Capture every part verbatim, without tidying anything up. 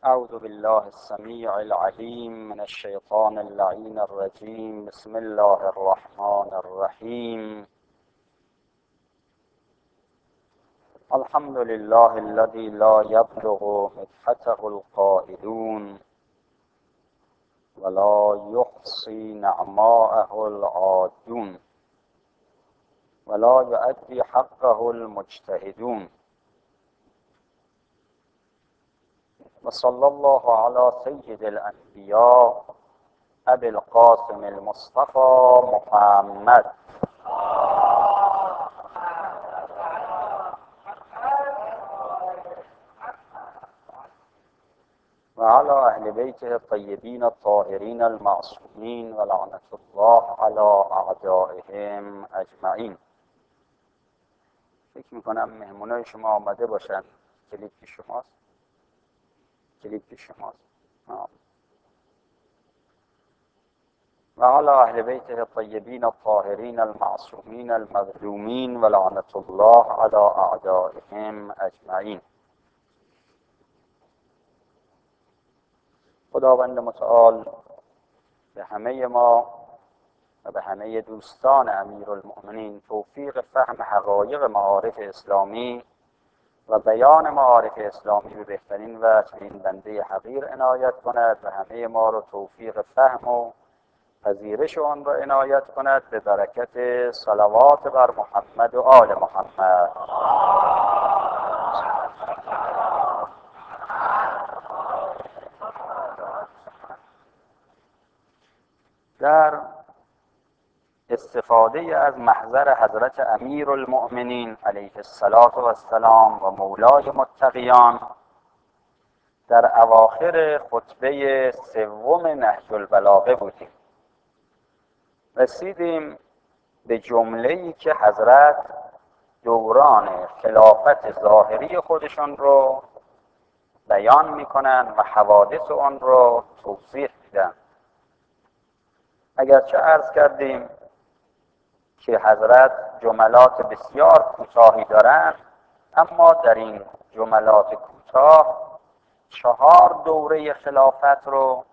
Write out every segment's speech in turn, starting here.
أعوذ بالله السميع العليم من الشيطان اللعين الرجيم. بسم الله الرحمن الرحيم. الحمد لله الذي لا يبلغ مدحته القائلون ولا يحصي نعماءه العادون ولا يؤدي حقه المجتهدون. وصلى الله على سيد الأنبياء أبي القاسم المصطفى محمد وعلى أهل بيته الطيبين الطاهرين المعصومين ولعنة الله على أعدائهم أجمعین. فکر میکنم مهمونای شما آمده باشن. کلیپ که شماست کلیپ که شماست آه. وعلى أهل بيته الطيبين الطاهرين المعصومين المظلومين ولعنة الله على أعدائهم أجمعين. خداوند متعال به همه ما و به همه دوستان امیرالمؤمنین توفیق فهم حقایق معارف اسلامی و بیان معارف اسلامی به بهترین وجه به این بنده حقیر عنایت کند و همه ما را توفیق فهم و پذیرش آن را عنایت کند به برکت صلوات بر محمد و آل محمد. در استفاده از محضر حضرت امیرالمؤمنین علیه السلام و مولای متقیان در اواخر خطبه سوم نهج البلاغه بودیم. رسیدیم به جمله‌ای که حضرت دوران خلافت ظاهری خودشان رو بیان می‌کنند و حوادث آن را توضیح میدن. اگرچه عرض کردیم که حضرت جملات بسیار کوتاهی دارند، اما در این جملات کوتاه چهار دوره خلافت رو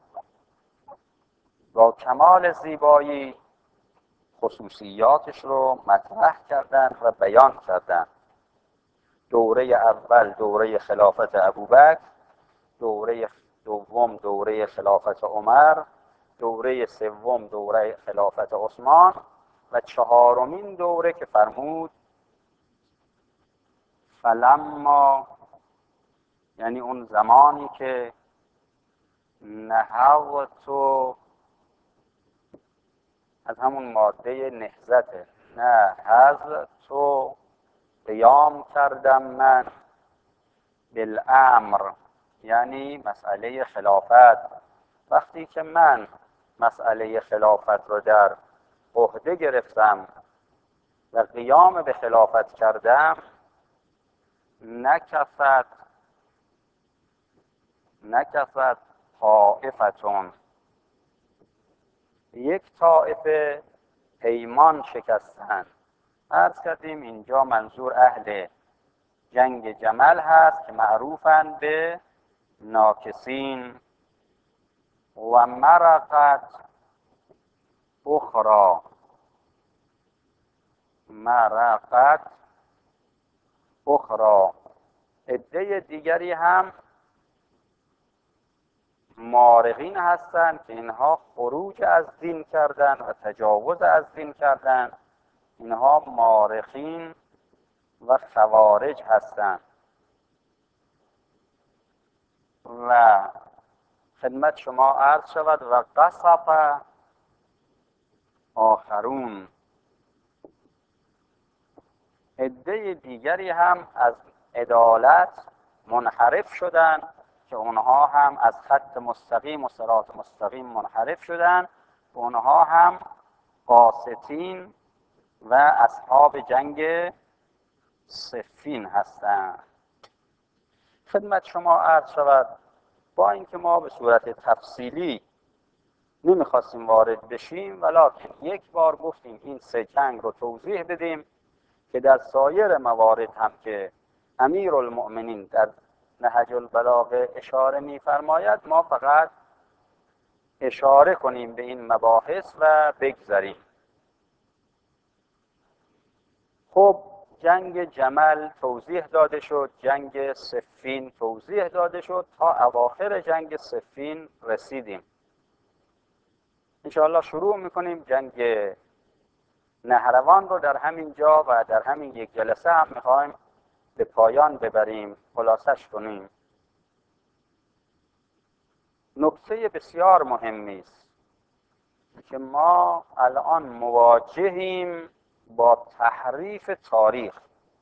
با کمال زیبایی خصوصیاتش رو مطرح کردند و بیان کردند. دوره اول دوره خلافت ابوبکر، دوره دوم دوره خلافت عمر، دوره سوم دوره خلافت عثمان و چهارمین دوره که فرمود فلما، یعنی اون زمانی که نهضت، از همون ماده نهضت، نهضت قیام کردم من بالامر، یعنی مسئله خلافت. وقتی که من مسئله خلافت رو در عهده گرفتم و قیام به خلافت کردم، نکفت نکفت طائفتون، یک طائفه پیمان شکستن. عرض کردیم اینجا منظور اهل جنگ جمل هست که معروفن به ناکسین. و مرقت اخرى، مرقت اخرى، عده دیگری هم مارقین هستند که اینها خروج از دین کردن و تجاوز از دین کردن. اینها مارقین و خوارج هستند. و خدمت شما عرض شود و قصب آخرون، عده دیگری هم از عدالت منحرف شدند که اونها هم از خط مستقیم و صراط مستقیم منحرف شدند. اونها هم قاسطین و اصحاب جنگ صفین هستند. خدمت شما عرض شود با اینکه ما به صورت تفصیلی نمیخواستیم وارد بشیم، ولکن یک بار گفتیم این سه جنگ رو توضیح بدیم که در سایر موارد هم که امیرالمؤمنین در نهج البلاغه اشاره می‌فرماید ما فقط اشاره کنیم به این مباحث و بگذریم. خب جنگ جمل توضیح داده شد، جنگ صفین توضیح داده شد، تا اواخر جنگ صفین رسیدیم. انشاءالله شروع میکنیم جنگ نهروان رو در همین جا و در همین یک جلسه هم میخوایم به پایان ببریم، خلاصش کنیم. نکته بسیار مهمی است که ما الان مواجهیم با تحریف تاریخ.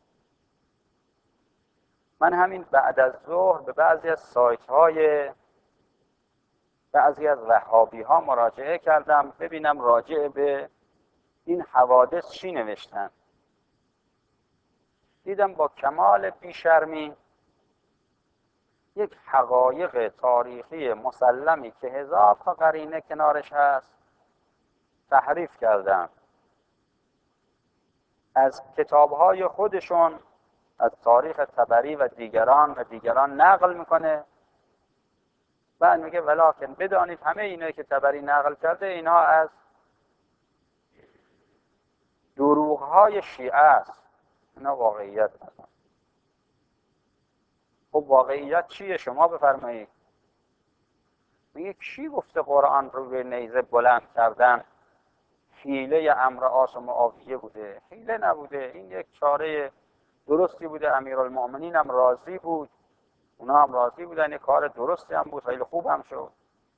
من همین بعد از ظهر به بعضی از سایت های بعضی از وهابی ها مراجعه کردم ببینم راجع به این حوادث چی نوشتن. دیدم با کمال بیشرمی یک حقایق تاریخی مسلمی که هزار تا قرینه کنارش هست تحریف کردن. از کتاب‌های خودشون، از تاریخ طبری و دیگران و دیگران نقل میکنه، بعد میگه ولکن بدانید همه اینایی که طبری نقل کرده اینها از دروغ‌های شیعه است، اینا واقعیت ندارن. خب واقعیت چیه؟ شما بفرمایید. میگه کی گفته قرآن رو به نیزه بلند کردن حیله عمرو عاص و معاویه بوده؟ حیله نبوده، این یک چاره درستی بوده. امیرالمؤمنین هم راضی بود، اونا هم راضی بودن، یک کار درستی هم بود، خیلی خوب هم شد.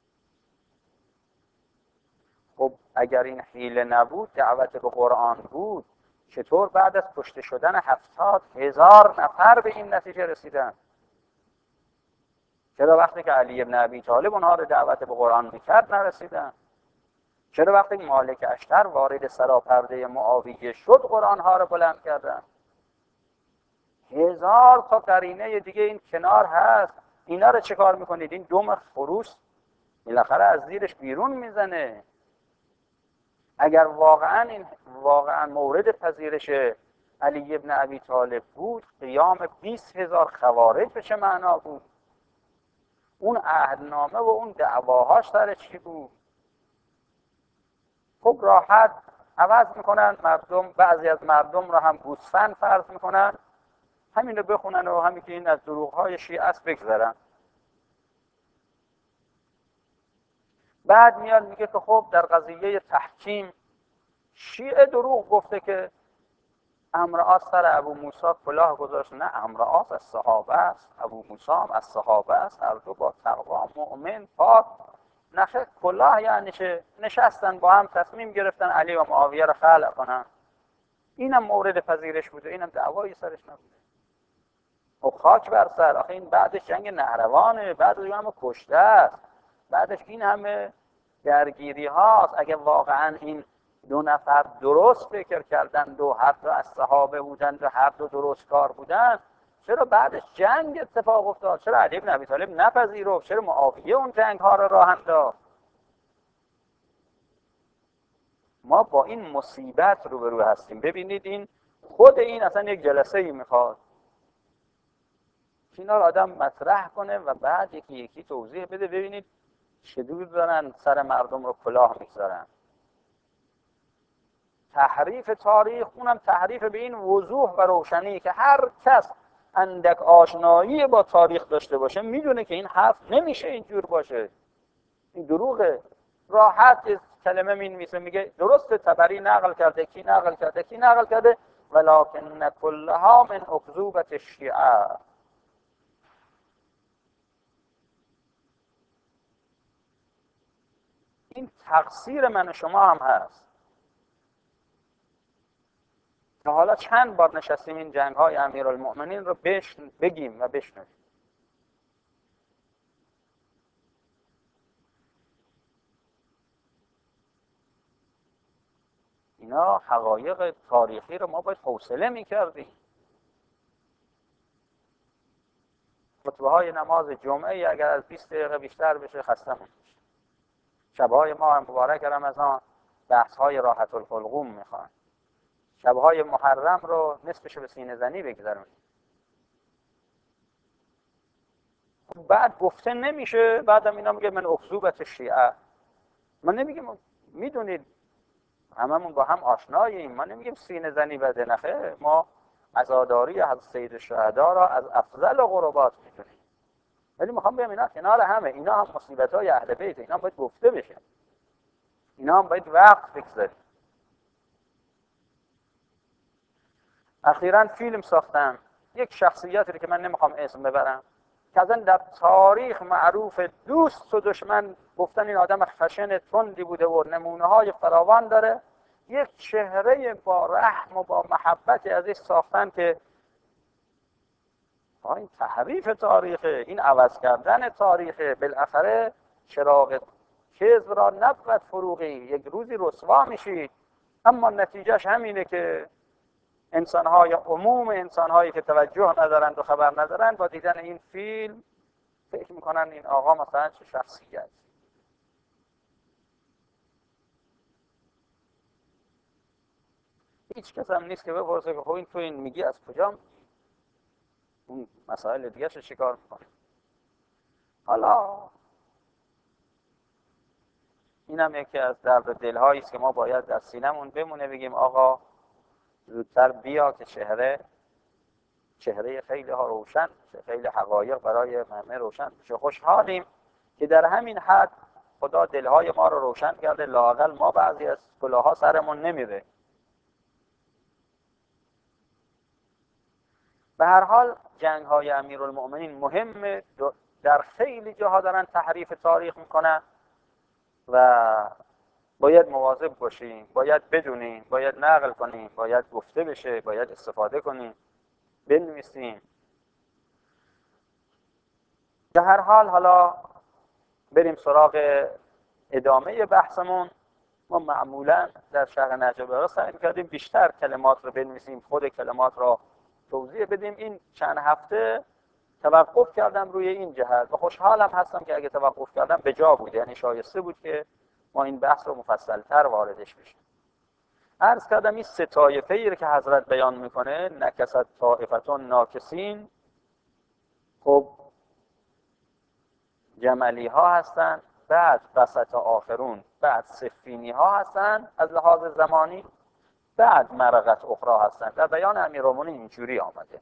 خب اگر این حیله نبود، دعوت به قرآن بود، چطور بعد از کشته شدن هفتاد هزار نفر به این نتیجه رسیدن؟ چرا وقتی که علی ابن ابی طالب اونها رو دعوت به قرآن میکرد نرسیدن؟ چرا وقتی مالک اشتر وارد سراپرده معاویه شد قرآن ها رو بلند کردن؟ هزار تا قرینه دیگه این کنار هست. اینا رو چه کار میکنید؟ این دم خروس بالاخره از زیرش بیرون میزنه. اگر واقعا این واقعا مورد پذیرش علی ابن ابی طالب بود، قیام بیست هزار خوارج به چه معنا بود؟ اون عهدنامه و اون دعواهاش سر چی بود؟ خب راحت عوض میکنن مردم، بعضی از مردم رو هم گوسفند فرض میکنن، همین رو بخونن و همین که این از دروغهای شیعه است بگذارن. بعد میاد میگه که خب در قضیه تحکیم شیعه دروغ گفته که عمرو عاص سر ابو موسی کلاه گذاشت. نه، عمرو عاص از صحابه است، ابو موسی هم از صحابه است، هر دو با تقوا مؤمن پاک. نخه کلاه یعنی چه؟ نشستن با هم تصمیم گرفتن علی و معاویه رو خلع کنن. اینم مورد پذیرش بوده، اینم دعوایی سرش نبوده. خب خاک بر سر، آخه این بعدش جنگ نهروانه، بعدش همه کشته است، بعدش این همه درگیری هاست. اگه واقعا این دو نفر درست فکر کردند و هر دو از صحابه بودند و هر دو درست کار بودند، چرا بعدش جنگ اتفاق افتاد؟ چرا علی بن ابی طالب نپذیرفت؟ چرا معاویه اون جنگ ها را راه انداخت؟ ما با این مصیبت روبرو هستیم. ببینید این خود این اصلا یک جلسه ای میخواد اینا رو آدم مطرح کنه و بعد یکی یکی توضیح بده. ببینید چجور دارن سر مردم رو کلاه میگذارن. تحریف تاریخ، اونم تحریف به این وضوح و روشنی که هر کس اندک آشنایی با تاریخ داشته باشه میدونه که این حرف نمیشه اینجور باشه، این دروغه. راحت کلمه مینویسه میگه درسته طبری نقل کرده، کی نقل کرده، کی نقل کرده، ولکن کلها من اکذوبة الشیعه. این تقصیر من و شما هم هست. تا حالا چند بار نشستیم این جنگ های امیرالمؤمنین رو بشن بگیم و بشنویم. اینا حقایق تاریخی رو ما باید حوصله میکردیم. خطبه های نماز جمعه اگر از بیست دقیقه بیشتر بشه خسته میشه. شبهای ما مبارک رمضان بحث های راحت الحلقوم میخوان. شبهای محرم رو نصفش به سینه زنی بگذاریم. بعد گفته نمیشه، بعدم اینا میگه من اکذوبت شیعه. من نمیگم، میدونید هممون با هم آشناییم، ما نمیگیم سینه زنی بده، نخه ما عزاداری از سید الشهدا را از افضل قربات میدونیم، ولی میخوام بگم اینا کنار همه، اینا هم مصیبت های اهل بیت، اینا هم باید گفته بشه، اینا هم باید وقت بگذاریم. اخیراً فیلم ساختن یک شخصیتی که من نمیخوام اسم ببرم، که اصلا در تاریخ معروف، دوست و دشمن گفتن این آدم خشن تندی بوده و نمونه های فراوان داره، یک چهره با رحم و با محبت ازش ساختن که این تحریف تاریخه، این عوض کردن تاریخه، بالاخره چراغ کذب را نبود فروغی، یک روزی رسوا میشید. اما نتیجهش همینه که انسان‌های عموم انسان‌هایی که توجه ندارند و خبر ندارند با دیدن این فیلم فکر میکنن این آقا مثلا چه شخصیت. هیچ کس هم نیست که بپرسه که خب این تو این میگی از کجا، اون مسائل دیگه چه چیکار میکنه. حالا اینم یکی از درد دل‌هایی است که ما باید در سینمون بمونه، بگیم آقا زودتر بیا که چهره چهره خیلی ها روشن بشه، خیلی حقایق برای همه روشن بشه. خوشحالیم که در همین حد خدا دلهای ما رو روشن کرده، لااقل ما بعضی از کلاها سرمون نمیره. به هر حال جنگ های امیرالمؤمنین مهمه، در خیلی جاها دارن تحریف تاریخ میکنن و باید مواظب باشیم، باید بدونیم، باید نقل کنیم، باید گفته بشه، باید استفاده کنیم، بنویسیم. به هر حال حالا بریم سراغ ادامه بحثمون. ما معمولا در شرح نهج البلاغه سعی می‌کردیم بیشتر کلمات رو بنویسیم، خود کلمات رو توضیح بدیم. این چند هفته توقف کردم روی این جهت و خوشحالم هستم که اگه توقف کردم به جا بود، یعنی شایسته بود که ما این بحث رو مفصل‌تر واردش بشیم. عرض کردم این سه طایفه‌ای رو که حضرت بیان میکنه، نکست طائفتون ناکسین، خب جملی ها هستن، بعد وسط آخرون، بعد صفینی ها هستن از لحاظ زمانی، بعد مرقت اخرى هستن. در بیان امیرالمومنین اینجوری آمده.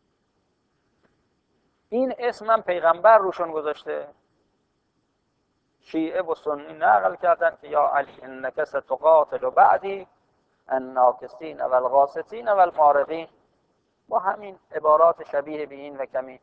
این اسم هم پیغمبر روشون گذاشته، شیعه و سنی نقل کردن که یا علی انک ستقاتل بعدی الناکسین و الغاسطین و المارقین، با همین عبارات شبیه به این و کمی.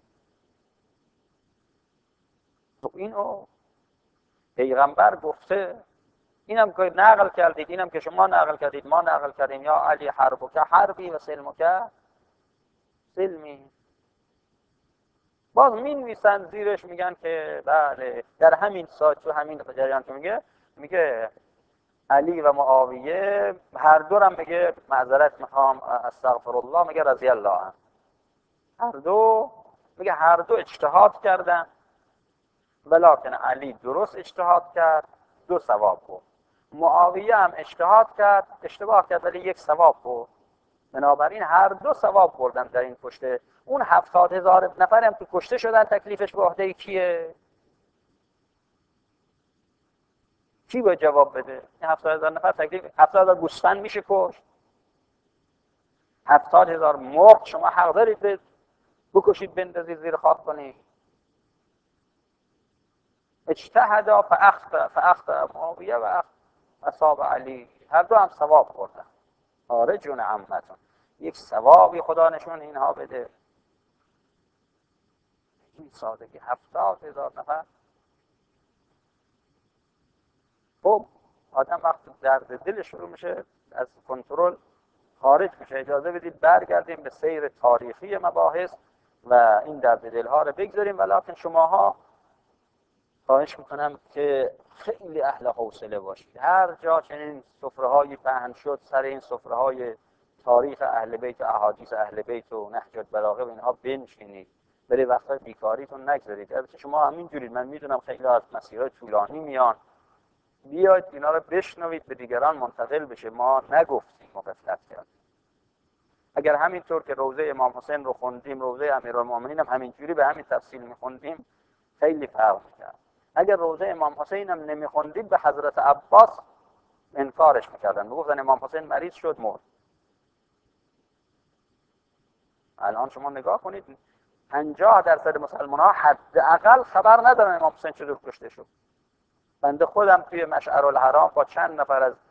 خب اینو پیغمبر گفته، اینم که نقل کردید، اینم که شما نقل کردید، ما نقل کردیم، یا علی حربک حربی و سلمک سلمی. باز می نویسن زیرش میگن که بله در همین ساعت تو همین جریان که میگه میگه علی و معاویه هر دو هم میگه معذرت میخوام استغفر الله، میگه رضی الله عنه، هر دو میگه هر دو اجتهاد کردن، ولکن علی درست اجتهاد کرد دو ثواب بود، معاویه هم اجتهاد کرد اشتباه کرد ولی یک ثواب بود. بنابراین هر دو ثواب بردن در این کشته. اون هفتاد هزار نفر هم که کشته شدن تکلیفش به عهده کیه؟ کی باید جواب بده؟ این هفتاد هزار نفر تکلیف، هفتاد هزار گوسفند میشه کشت؟ هفتاد هزار مرغ شما حق دارید بکشید بندازید زیر خاک کنید؟ اجتهدا فاخطا فاخطا معاویه و اصحاب علی، هر دو هم ثواب بردن. آره جون عمتون، یک ثوابی خدا نشون اینها بده. این سادگی هفتاد هزار نفر. خب آدم وقتی درد دل شروع میشه از کنترل خارج میشه. اجازه بدید برگردیم به سیر تاریخی مباحث و این درد دلها رو بگذاریم. ولکن شماها خواهش میکنم که خیلی اهل حوصله باشید. هر جا چنین سفره‌هایی پهن شد سر این سفره‌های تاریخ اهل بیت و احادیث اهل بیت و نهج البلاغه و اینها بنشینید، برای وقتا بیکاریتون نگذارید. البته شما همین جورید، من میدونم خیلی از مسیرهای طولانی میان، بیاید اینا رو بشنوید به دیگران منتقل بشه. ما نگفتیم، ما غفلت کردیم. اگر همینطور که روضه امام حسین رو خوندیم، روضه امیرالمومنین هم همینجوری به همین تفصیل میخوندیم، خیلی فرق میکرد. اگر روزه امام حسین هم نمیخوندید به حضرت عباس انکارش میکردن، میگفتن امام حسین مریض شد مرد. الان شما نگاه کنید پنجاه درصد مسلمان ها حداقل خبر ندارن امام حسین چطور کشته شد. بنده خودم توی مشعر الحرام با چند نفر از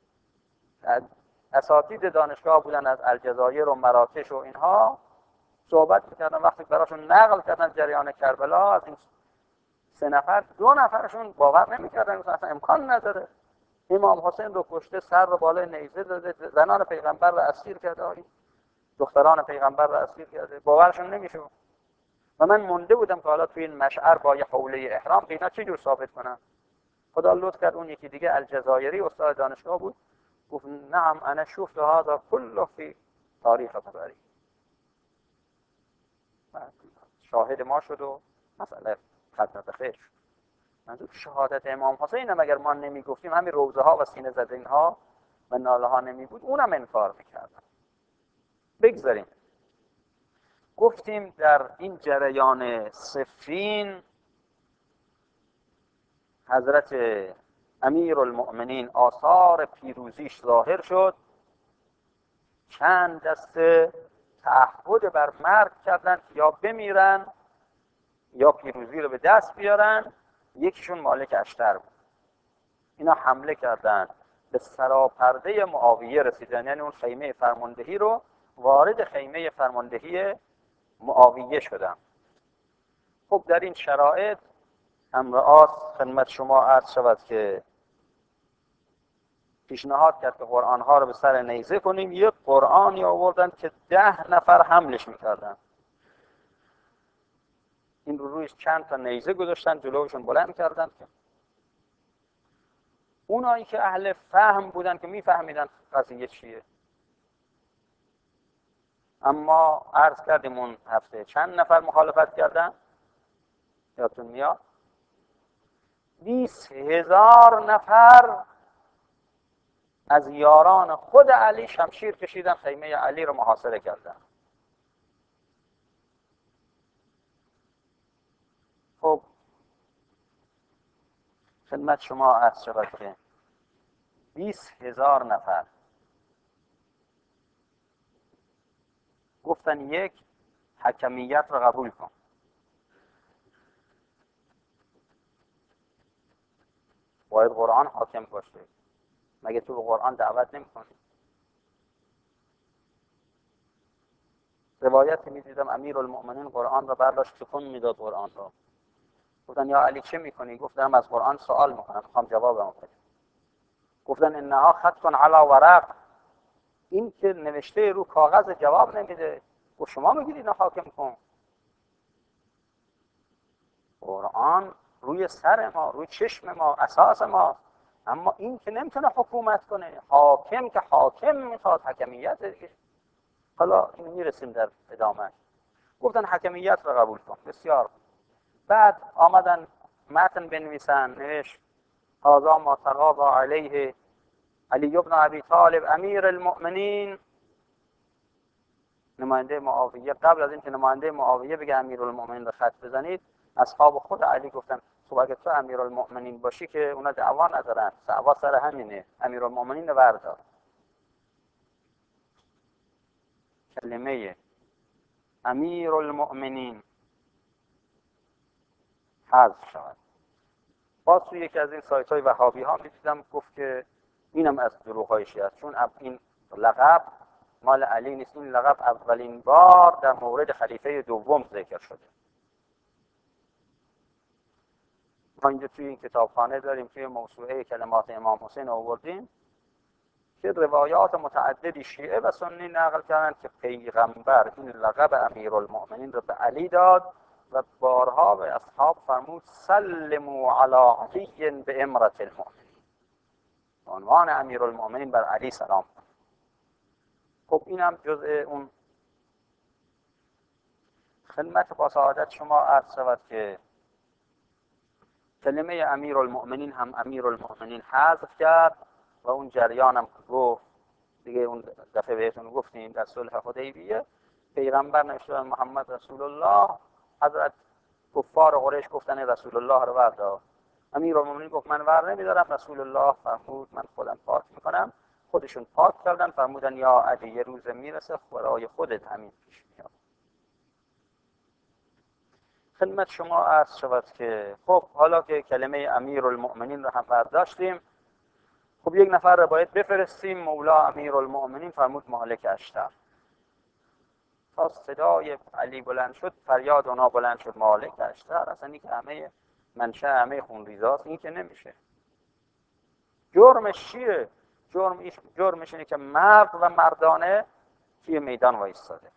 اساتید دانشگاه بودن از الجزایر و مراکش و اینها صحبت میکردن. وقتی براشون نقل کردن جریان کربلا، از این سه نفر دو نفرشون باور نمیکردن، اصلا امکان نداره امام حسین رو کشته، سر رو بالای نیزه داده، زنان پیغمبر رو اسیر کرده، دختران پیغمبر رو اسیر کرده، باورشون نمیشه. و من مونده بودم که حالا توی این مشعر با یه حوله احرام اینا چه جور ثابت کنن. خدا لطف کرد اون یکی دیگه الجزایری استاد دانشگاه بود، گفت نعم انا شفت هذا كله في تاریخ طبری، شاهد ما شد و مسئله ختم به خیر شد. منظور شهادت امام حسین هم اگر ما نمیگفتیم، همین روزه ها و سینه زدن ها و ناله ها نمی بود، اونم انکار میکردن. بگذاریم. گفتیم در این جریان صفین حضرت امیرالمؤمنین آثار پیروزیش ظاهر شد. چند دسته تعهد بر مرگ کردن یا بمیرن یا پیروزی رو به دست بیارن. یکیشون مالک اشتر بود. اینا حمله کردن، به سراپرده معاویه رسیدن، یعنی اون خیمه فرماندهی رو وارد خیمه فرماندهی معاویه شدن. خب در این شرایط امرآس خدمت شما عرض شود که پیشنهاد کرد که قرآن ها رو به سر نیزه کنیم. یک قرآنی آوردن که ده نفر حملش میکردن. این رو رویش چند تا نیزه گذاشتن، جلوشون بلند کردن. اونایی که اهل فهم بودن که میفهمیدن قضیه چیه، اما عرض کردیم اون هفته چند نفر مخالفت کردن، یادتون میاد؟ بیست هزار نفر از یاران خود علی شمشیر کشیدن، خیمه علی رو محاصره کردن. خب خدمت شما عرض شود که بیست هزار نفر گفتن یک، حکمیت رو قبول کن. باید قرآن حاکم باشه. مگه تو به قرآن دعوت نمی‌کنی؟ روایتی می‌دیدم امیرالمؤمنین قرآن رو برداشت تکون میداد قرآن رو. گفتن یا علی چه می‌کنی؟ گفتم از قرآن سوال می‌کنم، می‌خوام جوابم بدی. گفتن انها خط علی ورق، این که نوشته رو کاغذ جواب نمیده. و شما میگید اینو حاکم کن. قرآن روی سر ما، روی چشم ما، اساس ما، اما این که نمیتونه حکومت کنه. حاکم که حاکم میخواد حکمیت دیگه. حالا اینو میرسیم در ادامه. گفتن حکمیت رو قبول کن. بسیار. بعد آمدن متن بنویسن، نوشت هذا ما تقاضى علیه علی ابن ابی طالب امیر المؤمنین، نماینده معاویه. قبل از اینکه نماینده معاویه بگه امیرالمؤمنین رو خط بزنید، اصحاب خود علی گفتن خب اگه تو امیرالمؤمنین باشی که اونا دعوا ندارن، دعوا سر همینه، امیرالمؤمنین رو بردار. کلمه امیرالمؤمنین حذف شود. باز توی یکی از این سایت های وهابی ها می‌دیدم گفت که اینم از دروغ های شیعه است، چون این لقب مال علی نیست. این لقب اولین بار در مورد خلیفه دوم ذکر شده. ما اینجا توی این کتابخانه داریم، توی موسوعه کلمات امام حسین آوردیم که روایات متعددی شیعه و سنی نقل کردن که پیغمبر این لقب امیرالمؤمنین رو به علی داد و بارها به اصحاب فرمود سلموا علی علی به امرة المؤمنین، عنوان امیرالمؤمنین بر علی سلام. خب اینم جزء اون. خدمت با سعادت شما عرض شود که کلمه امیرالمؤمنین هم امیرالمؤمنین حذف کرد و اون جریان هم گفت دیگه. اون دفعه بهتون گفتیم در صلح حدیبیه پیغمبر نوشته محمد رسول الله، حضرت کفار قریش گفتن رسول الله رو بردار. امیرالمومنین گفت من ور نمیدارم. رسول الله فرمود من خودم پاک میکنم. خودشون پاک کردن، فرمودن یا علی یه روز میرسه برای خودت همین پیش میاد. خدمت شما عرض شود که خب حالا که کلمه امیرالمومنین رو هم برداشتیم، خب یک نفر رو باید بفرستیم. مولا امیرالمومنین فرمود مالک اشتر. تا صدای علی بلند شد، فریاد اونا بلند شد مالک اشتر. اصلا این که همه منشأ همه خونریزاست، این که نمیشه. جرمش چیه؟ جرم جرمش اینه که مرد و مردانه توی میدان وایستاده.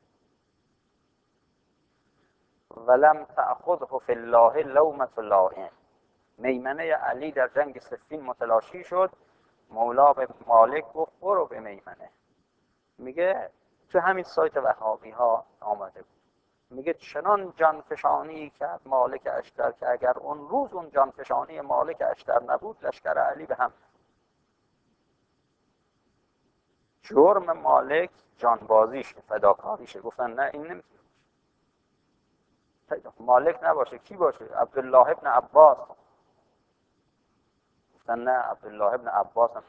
ولم تأخذه فی الله لومة لائم. میمنه علی در جنگ صفین متلاشی شد. مولا به مالک گفت برو به میمنه. میگه تو همین سایت وهابی ها آمده بود، میگه چنان جانفشانی کرد مالک اشتر که اگر اون روز اون جانفشانی مالک اشتر نبود لشکر علی به هم. جرم مالک جانبازیشه، فداکاریشه. گفتن نه این نمیتونه مالک نباشه. کی باشه؟ عبدالله ابن عباس. گفتن نه عبدالله ابن عباس هم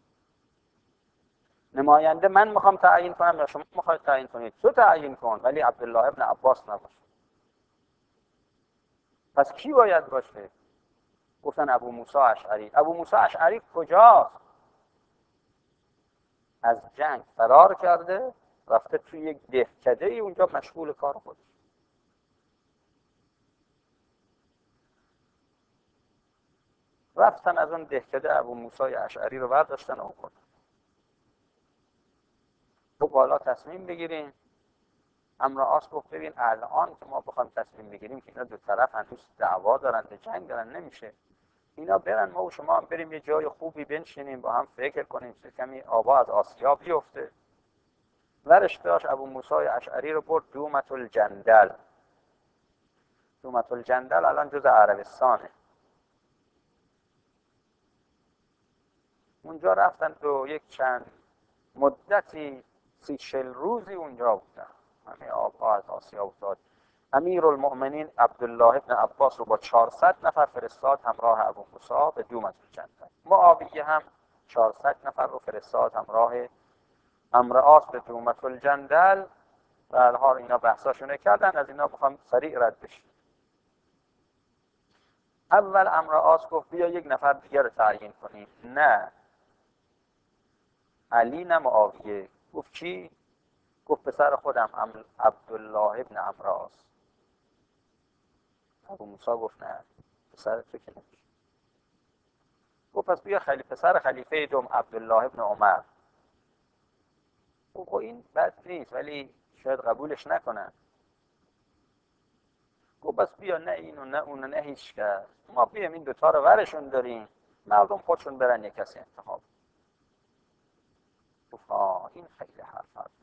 نماینده من میخوام تعیین کنم یا شما میخواید تعیین کنید؟ تو تعیین کن، ولی عبدالله ابن عباس نباشه. پس کی باید باشه؟ گفتن ابو موسی اشعری. ابو موسی اشعری کجاست؟ از جنگ فرار کرده، رفته توی یک دهکده ای اونجا مشغول کار خودش. رفتن از اون دهکده ابو موسی اشعری رو برداشتن و آوردن. تو بالا تصمیم بگیریم. امر آس گفت ببین الان که ما بخوایم تصمیم بگیریم که اینا دو طرف هنوز دعوا دارن، به جنگ دارن، نمیشه. اینا برن، ما و شما هم بریم یه جای خوبی بنشینیم با هم فکر کنیم، چه کمی آبا از آسیا بیفته. ورش داشت ابو موسی اشعری رو برد دومة الجندل. دومة الجندل الان جز عربستانه. اونجا رفتن و یک چند مدتی سی چل روزی اونجا بودن. همه آبها از آسیا افتاد. امیرالمؤمنین عبدالله ابن عباس رو با چهارصد نفر فرستاد همراه ابو موسی به دومة الجندل. معاویه هم چهارصد نفر رو فرستاد همراه عمرو عاص به دومة الجندل. و الها اینا بحثاشونه کردن، از اینا بخوام سریع رد بشیم. اول عمرو عاص گفت بیا یک نفر دیگر رو تعیین کنیم. نه علی نه معاویه. گفت کی؟ گفت پسر خودم عبدالله ابن عمرو عاص. ابو موسی گفت نه پسر تو که نمیشه. گفت پس بیا خلیفه پسر خلیفه دوم عبدالله ابن عمر. گفت این بد نیست ولی شاید قبولش نکنن. گفت بس بیا نه این و نه اون و نه هیچ کس، ما بیام این دوتا رو ورشون داریم، مردم خودشون برن یک کسی انتخاب. گفت آه این خیلی حرف هست.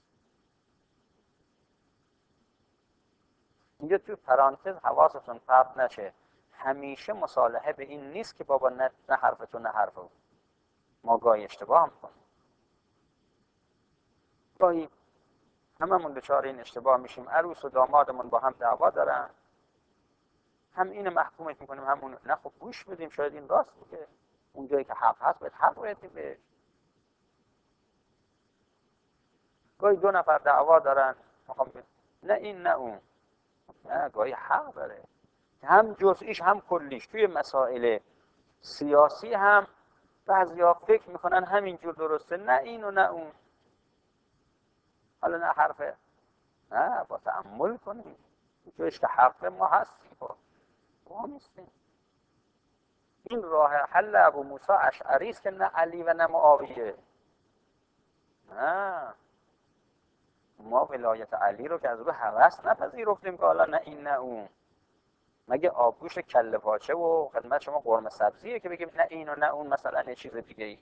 اینجا تو پرانتز حواستون پرت نشه، همیشه مصالحه به این نیست که بابا نه, نه حرف تو نه حرف او. ما گاهی اشتباه هم کنیم، گاهی هممون دچار این اشتباه میشیم. عروس و دامادمون با هم دعوا دارن، هم اینو محکومش میکنیم هم اون. نه خب گوش بدیم، شاید این راست میگه، اون جایی که حق هست باید حق بدیم بهش. گاهی دو نفر دعوا دارن، میخوام نه این نه اون. نه گاهی حق داره، هم جزئیش هم کلیش. توی مسائل سیاسی هم بعضیا فکر میکنن همینجور درسته، نه این و نه اون. حالا نه حرفه، نه با تأمل کنیم جایش که حق ما هستیم با ما نیستیم. این راه حل ابو موسی اشعری است که نه علی و نه معاویه. نه ما ولایت علی رو که از رو هوس نپذیرفتیم که حالا نه این نه اون. مگه آبگوش کله پاچه و خدمت شما قرمه سبزیه که بگیم نه این و نه اون مثلا یه چیز دیگه ای؟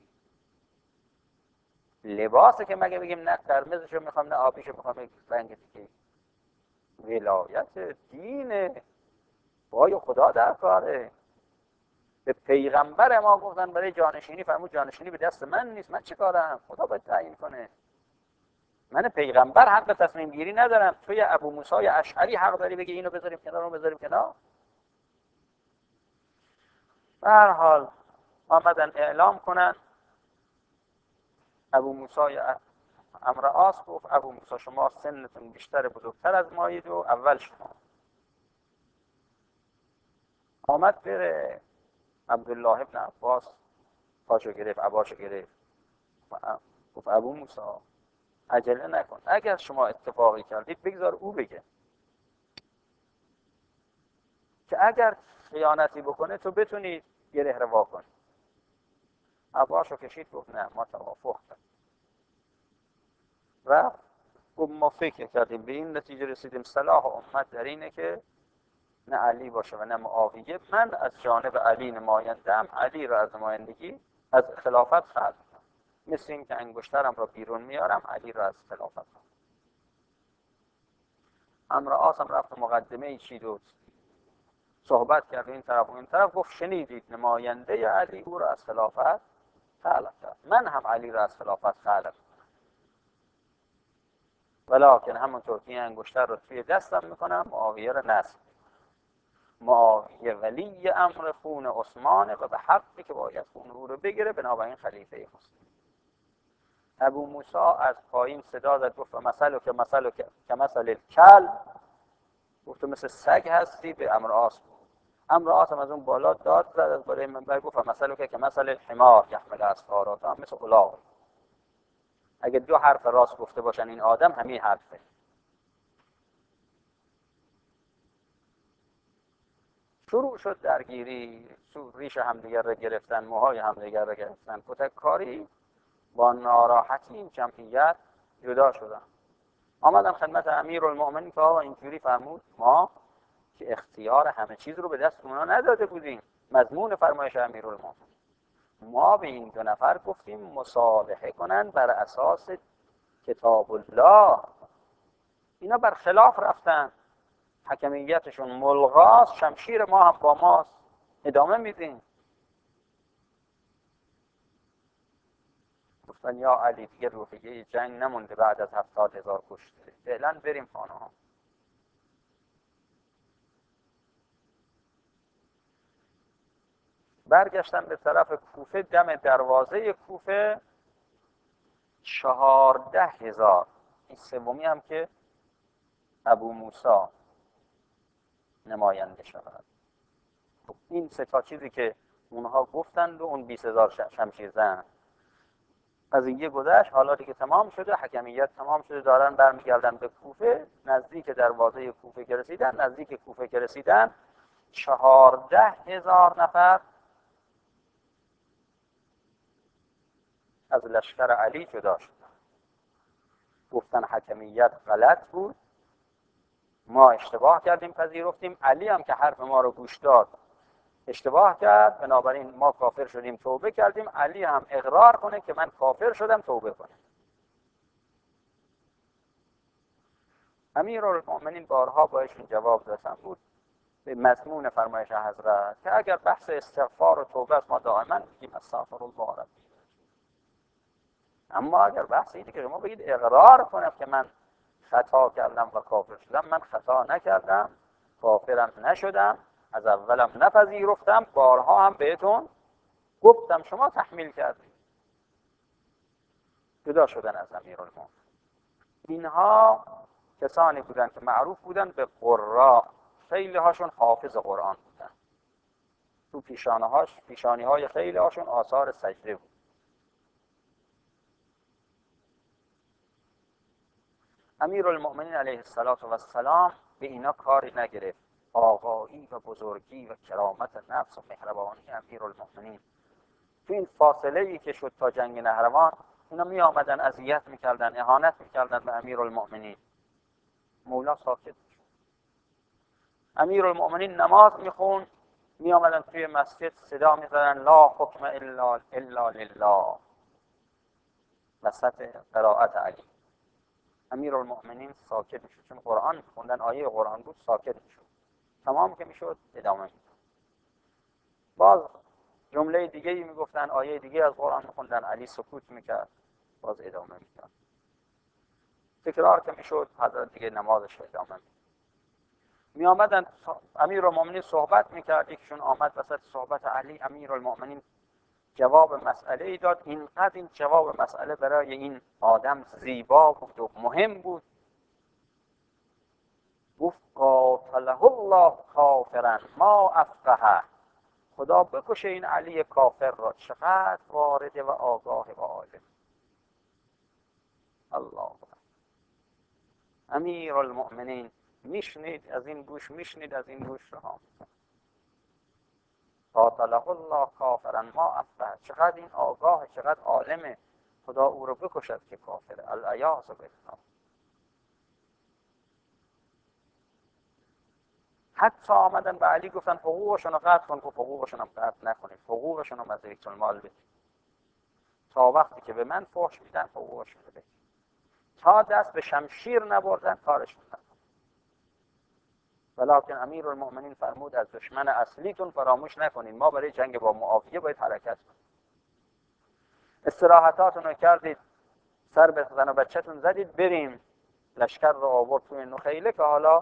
لباسه که مگه بگیم نه قرمزشو میخوام نه آبیشو میخوام یک رنگ دیگه ای؟ ولایت دینه، وای خدا در کاره. به پیغمبر ما گفتن برای جانشینی، فرمود جانشینی به دست من نیست، من چه کارم؟ خدا باید تعیین کنه. من پیغمبر حق تصمیم گیری ندارم، توی ابو موسی اشعری حق داری بگی اینو بذاریم کنار اونو بذاریم کنار؟ به هر حال آمدن اعلام کنن. ابو موسی امر آس گفت ابو موسی شما سنتون بیشتر بزرگتر از مایید و اول شما. آمد بره عبدالله ابن عباس پاشو گرفت، عباشو گرفت، گفت ابو موسی عجله نکن، اگر شما اتفاقی کردید بگذار او بگه، که اگر خیانتی بکنه تو بتونی گره روا کنی. عباشو کشید گفت نه ما توافق کردیم و گفت ما فکر کردیم به این نتیجه رسیدیم صلاح امت در اینه که نه علی باشه و نه معاویه. من از جانب علی نماینده‌ام، علی را از نمایندگی از خلافت خلع کنم، مثل این که انگشترم را بیرون میارم علی را از خلافت خلع. امر آسم رفت مقدمه ای چید و صحبت کرد این طرف و این طرف، گفت شنیدید نماینده علی او را از خلافت خلع کرد، من هم علی را از خلافت خلع ولکن همونطور که این انگشتر رو توی دستم میکنم معاویه را نصب. معاویه ولی امر خون عثمانه و به حقی که باید خون او رو بگیره، بنابراین خلیفه مسلم. ابو موسی از پایین صدا زد گفت مثلو که مثلو که مثل کل، گفت مثل سگ هستی به امر آس. امر آس هم از اون بالا داد زد از بالای منبر گفت مثلو که مثل الحمار یحمل اسفارا، هم مثل الاغ. اگه دو حرف راست گفته باشن این آدم همین حرفه. شروع شد درگیری، ریش همدیگر را گرفتن، موهای همدیگر را گرفتن، کتککاری. با ناراحتی این جمعیت جدا شدن. آمدن خدمت امیرالمؤمنین که آقا اینجوری فرمود، ما که اختیار همه چیز رو به دست اونا نداده بودیم. مضمون فرمایش امیرالمؤمنین ما به این دو نفر گفتیم مصالحه کنن بر اساس کتاب الله، اینا بر خلاف رفتن، حکمیتشون ملغاست، شمشیر ما هم با ماست، ادامه میدیم. گفتن یا علی دیگه روحیه جنگ نمونده بعد از هفتاد هزار کشته، فعلا بریم خانه ها. برگشتن به طرف کوفه. دم دروازه کوفه چهارده هزار، این سومی هم که ابو موسی نماینده شود. این سه تا چیزی که اونها گفتند و اون بیست هزار شمشیر زن از این یه گذشت. حالا دیگه تمام شده، حکمیت تمام شده، دارن برمیگردن به کوفه. نزدیک دروازه کوفه که رسیدن نزدیک کوفه که رسیدن چهارده هزار نفر از لشکر علی جدا شدن. گفتن حکمیت غلط بود، ما اشتباه کردیم پذیرفتیم، علی هم که حرف ما رو گوش داد اشتباه کرد، بنابراین ما کافر شدیم توبه کردیم، علی هم اقرار کنه که من کافر شدم توبه کنه. امیرالمؤمنین بارها بایشون جواب دادن بود به مضمون فرمایش حضرت که اگر بحث استغفار و توبه ما دائما بگیم استغفر الله ربی، اما اگر بحث اینه که شما بگید اقرار کنم که من خطا کردم و کافر شدم، من خطا نکردم، کافرم نشدم، از اولم نپذیرفتم، بارها هم بهتون گفتم، شما تحمیل کردید. جدا شدن از امیرالمؤمنین. اینها کسانی بودن که معروف بودن به قرا، خیلی هاشون حافظ قرآن بودن، تو پیشانه هاش پیشانی های خیلی هاشون آثار سجده بود. امیرالمؤمنین علیه السلام به اینا کاری نگرفت. آقایی و بزرگی و کرامت نفس و مهربانی امیرالمؤمنین تو این فاصله ای که شد تا جنگ نهروان، اینا می آمدن اذیت میکردن، اهانت میکردن به امیرالمؤمنین. مولا ساکت شد. امیرالمؤمنین نماز میخوند، می آمدن توی مسجد صدا میزدن لا حکم الا الا لله وسط قرائت علی. امیرالمؤمنین ساکت میشد، چون قرآن خوندن، آیه قرآن بود، ساکت میشد. تمام که میشد ادامه میداد. باز جمله دیگه ای میگفتن، آیه دیگه از قرآن میخوندن، علی سکوت میکرد، باز ادامه میداد. تکرار که میشد حضرت دیگه نمازش ادامه می‌داد. می آمدن امیرالمومنین صحبت میکرد، یکیشون آمد وسط صحبت علی، امیرالمومنین جواب مسئله ای داد، اینقدر این جواب مسئله برای این آدم زیبا بود و مهم بود، گفت قاتله الله کافرا ما افقه، خدا بکشه این علی کافر را، چقدر وارده و آگاه و عالم. الله امیرالمومنین میشنید از این گوش، میشنید از این گوش رها. قاتله الله کافرا ما افقه، چقدر این آگاه، چقدر عالمه، خدا او رو بکشد که کافره. العیاذ بالله. حتی آمدن به علی گفتن حقوقشون رو قطع کن، گفت حقوقشون رو قطع نکنید، حقوقشون رو از بیت المال بدید، تا وقتی که به من فحش میدن حقوقشون رو بدید، تا دست به شمشیر نبردن کارشون نکن. ولکن امیرالمومنین فرمود از دشمن اصلیتون فراموش نکنید، ما برای جنگ با معاویه باید حرکت کنیم. استراحتاتون رو کردید، سر به زن و بچه‌تون زدید، بریم. لشکر رو آورد توی نخیله که حالا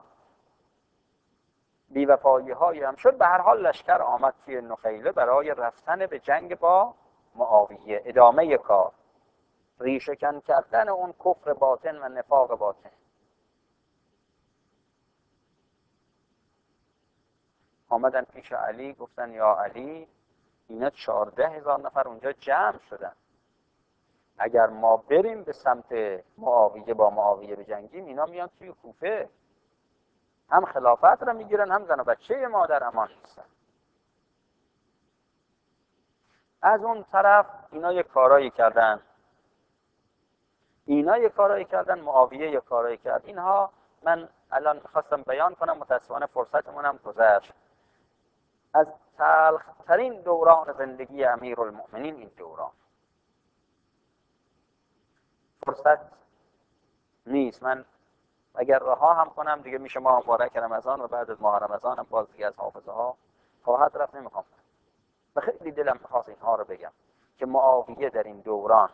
بی‌وفایی هایی هم شد، به هر حال لشکر آمد توی نخیله برای رفتن به جنگ با معاویه، ادامه کار، ریشه‌کن کردن اون کفر باطن و نفاق باطن. آمدن پیش علی گفتن یا علی، اینا چهارده هزار نفر اونجا جمع شدن، اگر ما بریم به سمت معاویه با معاویه بجنگیم، اینا میان توی کوفه، هم خلافت رو میگیرن، هم زن و بچه ما در امان نیستن. از اون طرف اینا یک کارایی کردن، اینا یک کارایی کردن، معاویه یک کارایی کرد. اینها من الان خواستم بیان کنم، متاسفانه فرصتمون هم گذشت. از تلخ‌ترین دوران زندگی امیرالمومنین این دوران، فرصت نیست. من اگر رها هم کنم دیگه میشه ماه مبارک رمضان و بعد از ماه رمضان هم باز دیگه از حافظه ها خواهد رفت، نمیخوام و خیلی دلم میخواست اینها رو بگم که معاویه در این دوران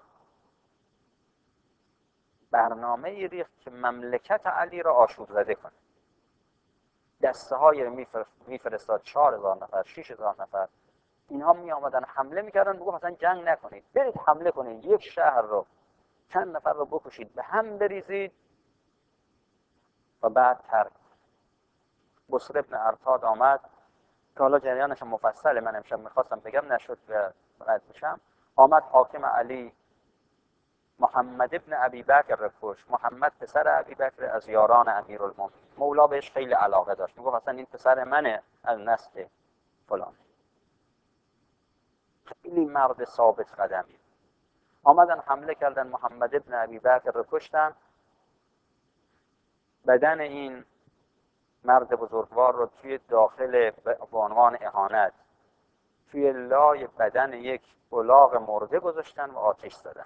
برنامه ریخت که مملکت علی را آشوب زده کنه. دسته های میفرستاد، چهار هزار نفر، شش هزار نفر، اینها می آمدن حمله میکردن، میگفت مثلا جنگ نکنید، برید حمله کنید، یک شهر رو چند نفر رو بکشید، به هم بریزید و بعد ترک. بصر ابن ارتاد آمد که حالا جریانش مفصله، من امشب میخواستم بگم نشد و رد بشم. آمد حاکم علی محمد ابن ابی بکر را کشت. محمد پسر ابی بکر از یاران امیرالمومنین، مولا بهش خیلی علاقه داشت، میگفت اصلا این پسر منه از نسل فلان. خیلی مرد ثابت قدمی. آمدن حمله کردن، محمد ابن ابی بکر را کشتن. بدن این مرد بزرگوار رو توی داخل به عنوان اهانت توی لای بدن یک الاغ مرده گذاشتن و آتش زدن.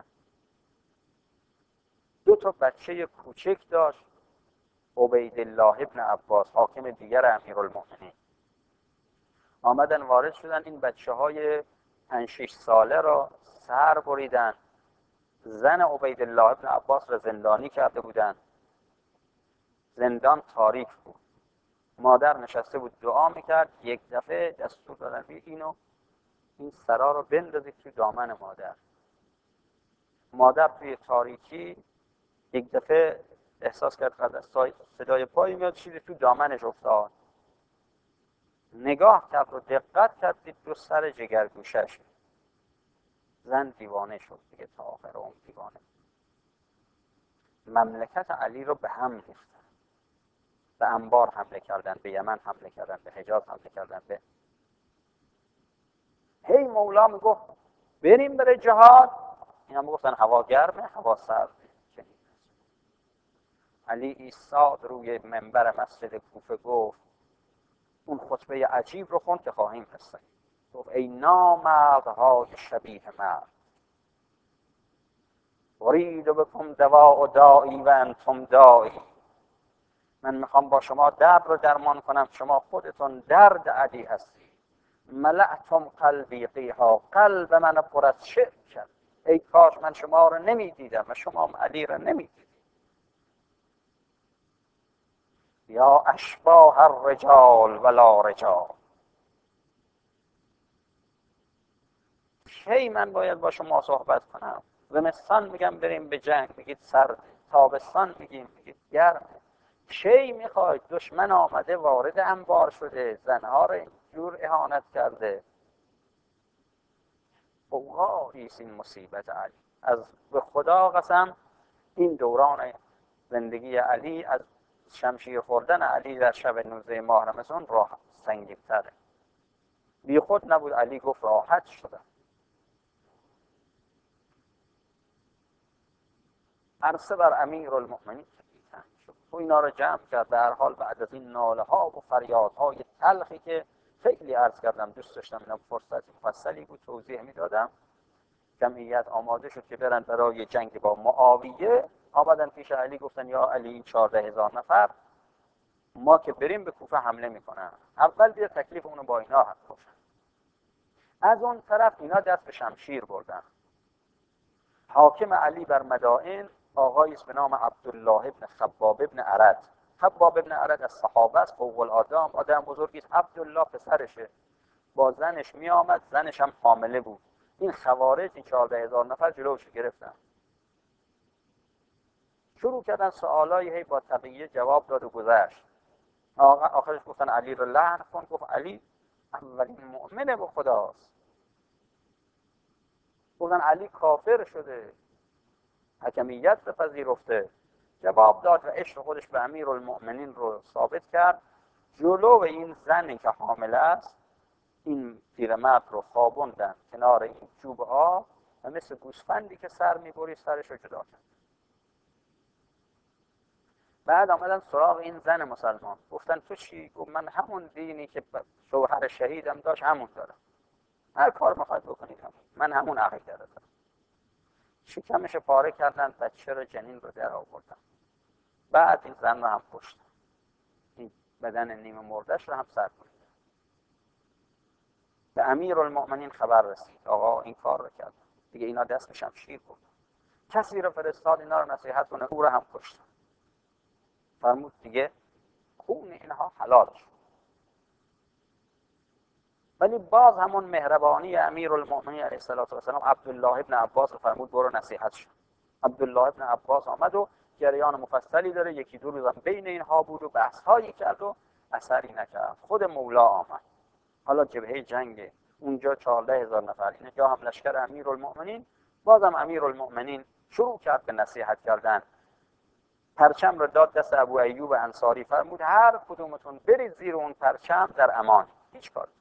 دو تا بچه کوچک داشت، عبیدالله ابن عباس، حاکم دیگر امیرالمومنین. آمدن وارد شدن، این بچه های پنج شش ساله را سر بریدن، زن عبیدالله ابن عباس را زندانی کرده بودن. زندان تاریک بود، مادر نشسته بود دعا میکرد، یک دفعه دستور دادن اینو این سرا رو بندازید توی دامن مادر. مادر توی تاریکی یک دفعه احساس کرد قد از صدای پایی میاد، چیزی تو دامنش افتاد، نگاه کرد و دقت کرد، دید دو سر جگرگوشش. زن دیوانه شد دیگه، تا آخر عمر دیوانه. مملکت علی رو به هم ریختن، به انبار حمله کردن، به یمن حمله کردن، به حجاز حمله کردن. به هی مولا میگفت بریم برای جهاد، اینا میگفتن هوا گرمه، هوا سرده. علی ایستاد روی منبر مسجد کوفه، گفت اون خطبه عجیب رو خوند که خواهیم رسید. گفت ای نامردهای شبیه مرد، ارید بکم دواء دائی و انتم دائی. من میخوام با شما درد رو درمان کنم، شما خودتون درد علی هستی. ملأتم قلبی قیها، قلب من پر از شعر کرد. ای کاش من شما رو نمیدیدم و شما علی رو نمیدیدم. یا اشباح الرجال ولا رجال. کی من باید با شما صحبت کنم؟ زمستان میگم بریم به جنگ، میگید سرد. تابستان میگیم، میگید گرم. کی میخواید؟ دشمن آمده وارد انبار شده، زنها رو اینجور اهانت کرده. اوقایی است این مصیبت علی. از به خدا قسم این دوران زندگی علی از شمشیر خوردن علی در شب نوزده ماه رمضان راه سنگین تره. بی خود نبود علی گفت راحت شدم. عرصه بر امیر المؤمنین و اینا رو جمع کرد. در حال بعد از این ناله ها و فریاد های تلخی که خیلی عرض کردم دوست داشتم اینا فرصت مفصلی بود توضیح میدادم، جمعیت آماده شد که برن برای جنگ با معاویه. آمدن پیش علی گفتن یا علی این چهارده هزار نفر ما که بریم به کوفه حمله میکنن، اول بیا تکلیف اونو با اینا حل کن. از اون طرف اینا دست به شمشیر بردن. حاکم علی بر مدائن آقایی است به نام عبدالله ابن خباب ابن ارد. خباب ابن ارد از صحابه است، فوق العاده آدم بزرگی است. عبدالله پسرشه، با زنش می آمد، زنش هم حامله بود. این خوارج این چهارده هزار نفر جلوش گرفتن، شروع کردن سوالای هی با تقیه جواب داد و گذشت. آخرش گفتن علی رو لعن کن. گفت علی اولین مؤمنه به خداست. گفتن علی کافر شده، حکمیت بپذیرفته. جواب داد و عشق خودش به امیرالمؤمنین رو ثابت کرد. جلو این زنی که حامله است این پیرمرد رو خوابوندن کنار این جوب آب و مثل گوسفندی که سر میبری سرش رو جدا کرد. بعد آمدن سراغ این زن مسلمان، گفتن تو چی؟ گفت من همون دینی که شوهر شهیدم داشت همون دارم، هر کار میخواید بکنید همون. من همون عقیده دارم. شکمش پاره کردن، بچه رو جنین رو در آوردن. بعد این زن رو هم کشتن، این بدن نیمه مردش رو هم سر بریدن. به امیرالمؤمنین خبر رسید آقا این کار رو کرد دیگه، اینا دست به شمشیر بود. کسی رو فرستاد اینا رو نصیحت کنه، او رو هم کشتن. فرمود دیگه خون اینها حلال شد. ولی باز همون مهربانی امیرالمؤمنین علیه السلام عبدالله ابن عباس فرمود برو نصیحت شد. عبدالله ابن عباس آمد و جریان مفصلی داره، یکی دو روز بین اینها بود و بحث هایی کرد و اثری نکرد. خود مولا آمد. حالا جبهه جنگ اونجا چهارده هزار نفر، اینجا هم لشکر امیرالمؤمنین. بازم امیرالمؤمنین شروع کرد به نصیحت کردن. پرچم رو داد دست ابو ایوب انصاری، فرمود هر کدومتون برید زیر اون پرچم در امان، هیچ کار.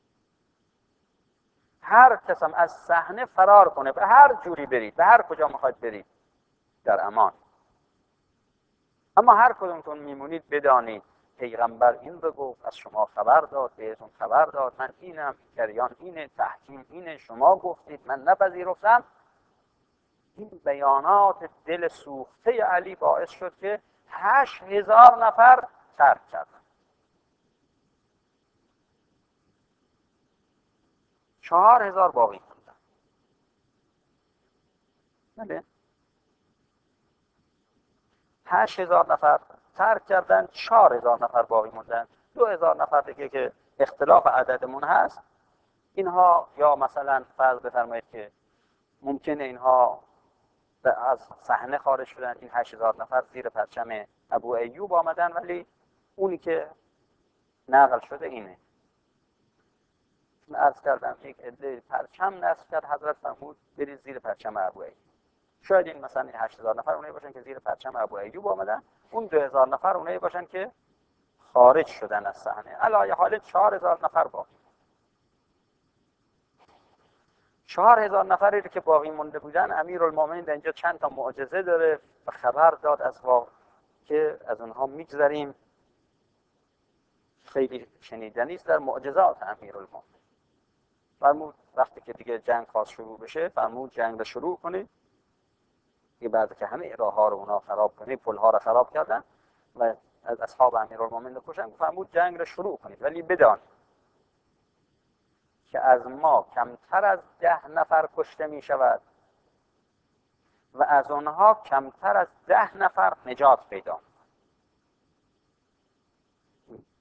هر کسم از صحنه فرار کنه، به هر جوری برید، به هر کجا میخواید برید در امان. اما هر کدومتون میمونید بدانید پیغمبر این رو گفت، از شما خبر داد، بهتون خبر داد، من اینم، جریان اینه، تحکیم اینه، شما گفتید من نپذیرفتم. این بیانات دل سوخته علی باعث شد که هشت هزار نفر ترک کردن، چهار هزار باقی موندن. بله، هشت هزار نفر ترک کردن، چهار هزار نفر باقی موندن. دو هزار نفر دیگه که اختلاف عددمون هست، اینها یا مثلا فرض بفرمایید که ممکنه اینها از صحنه خارج شدن، این هشت هزار نفر زیر پرچم ابو ایوب آمدن، ولی اونی که نقل شده اینه. من عرض کردم یک عده پرچم نصب کرد حضرت، فرمود برید زیر پرچم ابو ایوب. شاید این مثلا این هشت هزار نفر اونایی باشن که زیر پرچم ابو ایوب آمدن، اون دو هزار نفر اونایی باشن که خارج شدن از صحنه. علی حال چهار هزار نفر باقی. چهار هزار نفری که باقی مونده بودن، امیرالمومنین در اینجا چند تا معجزه داره و خبر داد از واقع که از اونها میگذریم، خیلی شنیدنی است در معجزات امیرالمومنین. فرمود وقتی که دیگه جنگ خواست شروع بشه، فرمود جنگ رو شروع کنید. یه بعد که همه راه ها رو اونا خراب کنید، پل ها رو خراب کردن و از اصحاب امیرالمومنین رو کشتن، فرمود جنگ رو شروع کنید، ولی بدان که از ما کمتر از ده نفر کشته می شود و از آنها کمتر از ده نفر نجات پیدا.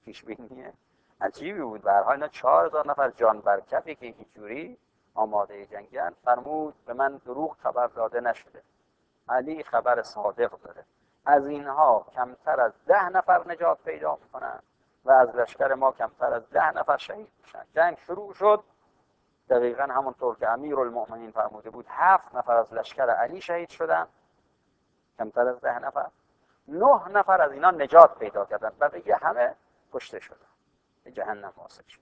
پیش بینی عجیبی بود. به هر حال اینا چهار هزار نفر جان بر کفی که اینجوری آماده جنگن. فرمود به من دروغ خبر داده نشده، علی خبر صادق داره. از اینها کمتر از ده نفر نجات پیدا میکنن و از لشکر ما کمتر از ده نفر شهید میشن. جنگ شروع شد، دقیقا همونطور که امیرالمؤمنین فرموده بود هفت نفر از لشکر علی شهید شدن، کمتر از ده نفر. نه نفر از اینا نجات پیدا کردن، بقیه همه کشته شدن، به جهنم واصل شدن.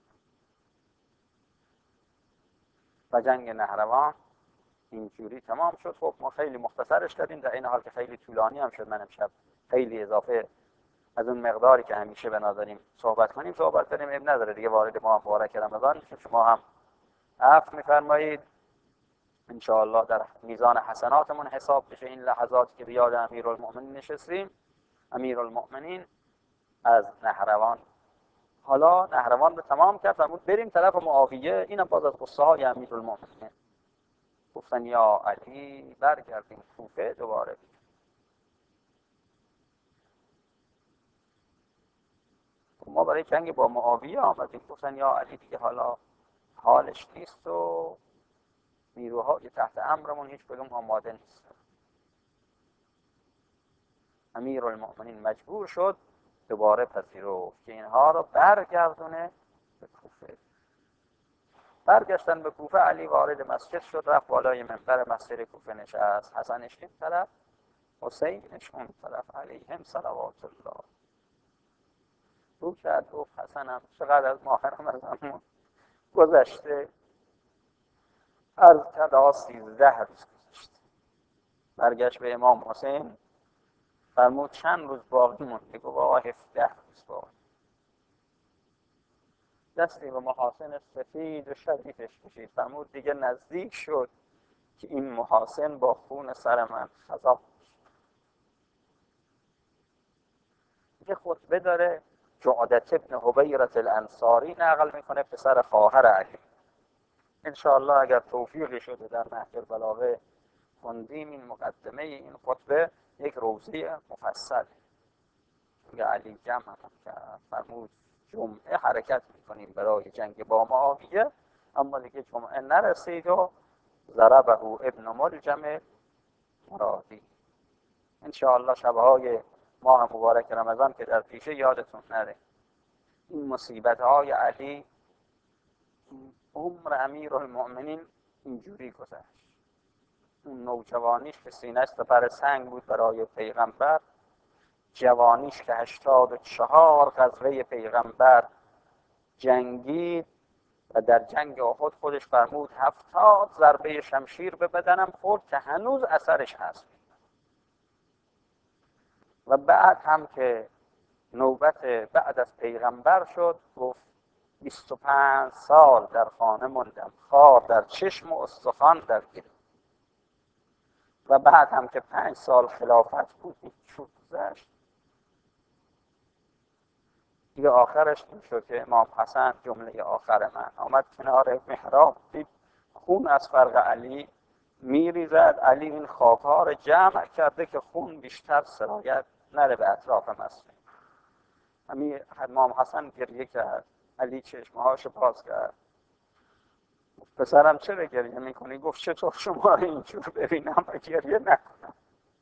و جنگ نهروان اینجوری تمام شد. خب ما خیلی مختصرش کردیم، در این حال که خیلی طولانی هم شد. من امشب خیلی اضافه از اون مقداری که همیشه بناداریم صحبت کنیم صحبت کنیم، اب نداره دیگه. وارد ماه مبارک رمضان میشیم، شما هم عفو میفرمایید ان شاء الله در میزان حسناتمون حساب بشه این لحظاتی که به یاد امیرالمؤمنین نشستیم. امیرالمؤمنین از نهروان، حالا نهروان رو تمام کرد، فرمود بریم طرف معاویه. اینم باز از قصه های امیرالمؤمنین. گفتن یا علی برگردیم کوفه دوباره. ما برای جنگ با معاویه آمدیم. گفتن یا علی دیگه حالا حالش نیست و نیروهای تحت امرمون هیچ کدوم آماده نیست. امیرالمؤمنین مجبور شد دوباره پذیرفت که اینها رو برگردونه به کوفه. برگشتن به کوفه. علی وارد مسجد شد، رفت بالای منبر مسجد کوفه نشست. حسنش این طرف، حسینش اون طرف، علیهم صلوات الله. رو کرد گفت حسنم چقدر از ماه رمضان گذشته؟ عرض کرد سیزده روز گذشته. برگشت به امام حسین، فرمود چند روز باقی مونده؟ گفت آقا هفده روز باقی. دستی به محاسن سفید و شریفش کشید، فرمود دیگه نزدیک شد که این محاسن با خون سر من خضاب بشه. یه خطبه داره جعدت ابن حبیرة الانصاری نقل میکنه، پسر خواهر علی. انشاءالله اگر توفیقی شده در نهج البلاغه خوندیم این مقدمه این خطبه، یک روزه مفصل که علی جمع هم کرد. فرمود جمعه حرکت میکنیم برای جنگ با معاویه، اما دیگه جمعه نرسید و ضربه ابن ملجم مرادی. انشاءالله شبهای ماه مبارک رمضان که در پیشه یادتون نره این مصیبت های علی. عمر امیرالمؤمنین اینجوری گذشت. اون نوجوانیش که سینه‌اش سپر سنگ بود برای پیغمبر، جوانیش که هشتاد و چهار غزوه پیغمبر جنگید و در جنگ احد خودش فرمود هفتاد ضربه شمشیر به بدنم خورد که هنوز اثرش هست. و بعد هم که نوبت بعد از پیغمبر شد گفت بیست و پنج سال در خانه موندم، خار در چشم و استخوان در دل. و بعد هم که پنج سال خلافت بود شد گذشت. دیگه آخرش این شد که امام حسن جمله آخر من آمد کنار محراب، دید خون از فرق علی میریزد. علی این خاک‌ها رو جمع کرده که خون بیشتر سرایت نره به اطراف مسجد. امیر امام حسن گریه کرد، علی چشمهاشو باز کرد. پسرم چرا گریه میکنی؟ گفت چطور شما رو اینجور ببینم و گریه نکنم؟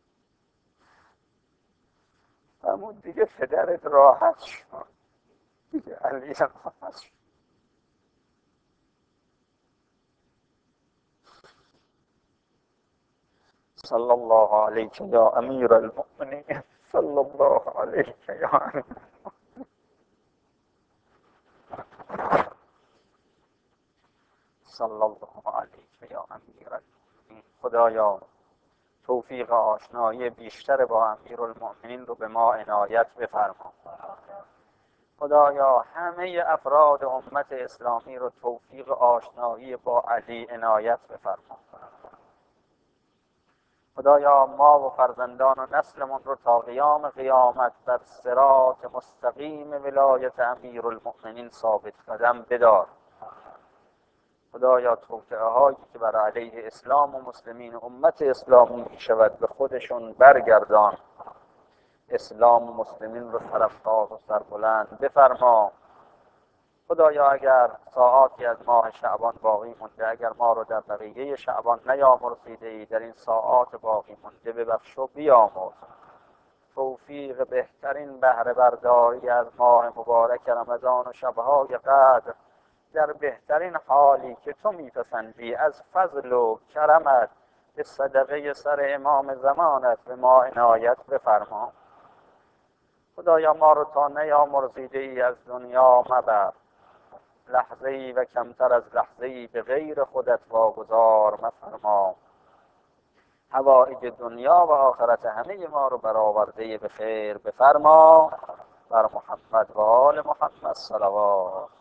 فرمود دیگه پدرت راحت شد، دیگه علی راحت شد. صلی الله علیک یا امیر المؤمنین، صلی الله علیک یا امیر. صلی الله علیک یا امیر المؤمنین. خدایا توفیق آشنایی بیشتر با امیرالمؤمنین رو به ما عنایت بفرما. خدایا همه افراد امت اسلامی رو توفیق آشنایی با علی عنایت بفرما. خدایا ما و فرزندان و نسلمون رو تا قیام قیامت بر صراط مستقیم ولایت امیرالمؤمنین ثابت قدم بدار. خدایا توطئه هایی که بر علیه اسلام و مسلمین و امت اسلامی می شود به خودشون برگردان. اسلام و مسلمین رو طرفدار و سربلند بفرما. خدایا اگر ساعاتی از ماه شعبان باقی مونده، اگر ما رو در بقیه شعبان نیامرزیده ای، در این ساعات باقی مونده ببخش و بیامرز. توفیق بهترین بهره برداری از ماه مبارک رمضان و شبهای قدر در بهترین حالی که تو میپسندی از فضل و کرمت به صدقه سر امام زمانت به ما عنایت بفرما. خدایا ما رو تا نیامرزیده ای از دنیا مبر، لحظه ای و کمتر از لحظه ای به غیر خودت واگذار مفرما. حوائج دنیا و آخرت همه ما رو برآورده به خیر بفرما. بر محمد و آل محمد صلوات.